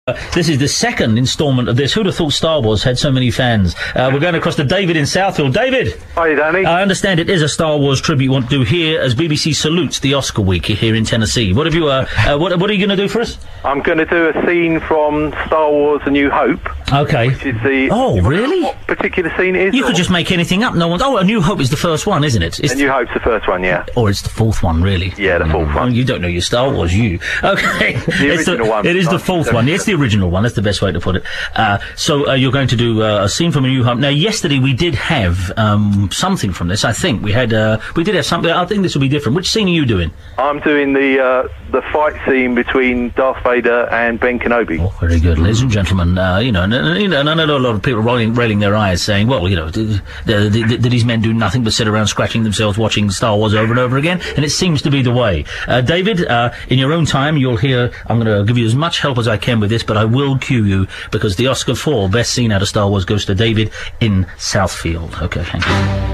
This is the second instalment of this. Who'd have thought Star Wars had so many fans? We're going across to David in Southfield. David! Hi, Danny. I understand it is a Star Wars tribute you want to do here as BBC salutes the Oscar week here in Tennessee. What have you, what are you going to do for us? I'm going to do a scene from Star Wars A New Hope. Okay. Which is the... Oh, really? What particular scene it is? You could just make anything up. No one... Oh, A New Hope is the first one, isn't it? A New Hope's the first one, yeah. Or it's the fourth one, really. Yeah, the fourth one. Oh, you don't know your Star Wars, you. Okay. The original one. It is the fourth one. It's the original one. That's the best way to put it. So you're going to do a scene from A New Hope. Now, yesterday we did have something from this. I think we did have something. I think this will be different. Which scene are you doing? I'm doing the fight scene between Darth Vader and Ben Kenobi. Oh, very good, ladies and gentlemen. And I know a lot of people railing their eyes, saying, "Well, did these men do nothing but sit around scratching themselves watching Star Wars over and over again?" And it seems to be the way. David, in your own time, you'll hear. I'm going to give you as much help as I can with this, but I will cue you because the Oscar for Best Scene out of Star Wars goes to David in Southfield. Okay, thank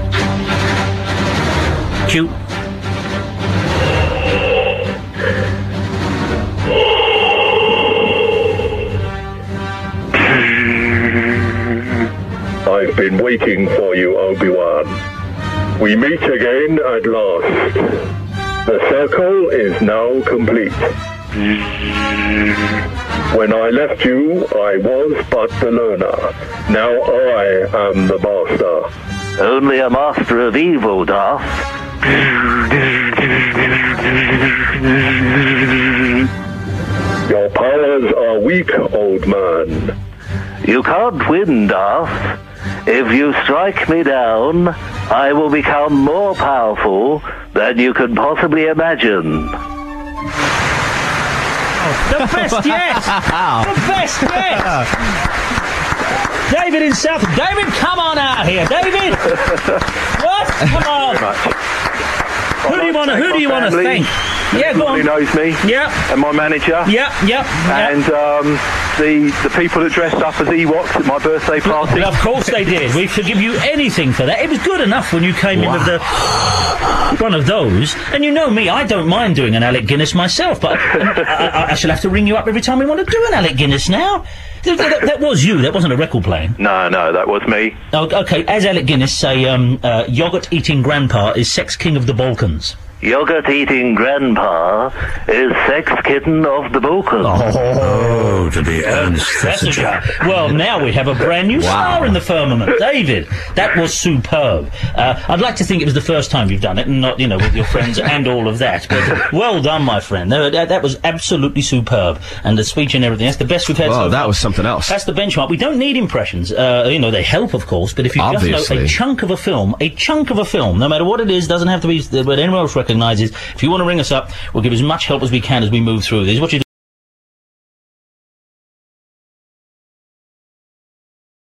you. Cue. I've been waiting for you, Obi-Wan. We meet again at last. The circle is now complete. When I left you, I was but the learner. Now I am the master. Only a master of evil, Darth. Your powers are weak, old man. You can't win, Darth. If you strike me down, I will become more powerful than you can possibly imagine. The best yet! The best yet! David in South... David, come on out here, David! What? Come on! Who do you want to thank? Yeah, go on. Who knows me? Yeah. And my manager. Yeah. And the people that dressed up as Ewoks at my birthday party. Of course they did. We forgive you anything for that. It was good enough when you came in with one of those. And you know me, I don't mind doing an Alec Guinness myself, but I shall have to ring you up every time we want to do an Alec Guinness now. That was you. That wasn't a record playing. No, that was me. Oh, okay, as Alec Guinness say, yogurt-eating grandpa is sex king of the Balkans. Yogurt-eating grandpa is sex kitten of the Balkans. Oh, to be Ernst Thesiger. Well, now we have a brand new star in the firmament. David, that was superb. I'd like to think it was the first time you've done it, and not, with your friends and all of that. But well done, my friend. That was absolutely superb. And the speech and everything, that's the best we've had so far. That was something else. That's the benchmark. We don't need impressions. They help, of course, but if you just know a chunk of a film, no matter what it is, doesn't have to be what anyone else recognises. If you want to ring us up, we'll give as much help as we can as we move through these. What you do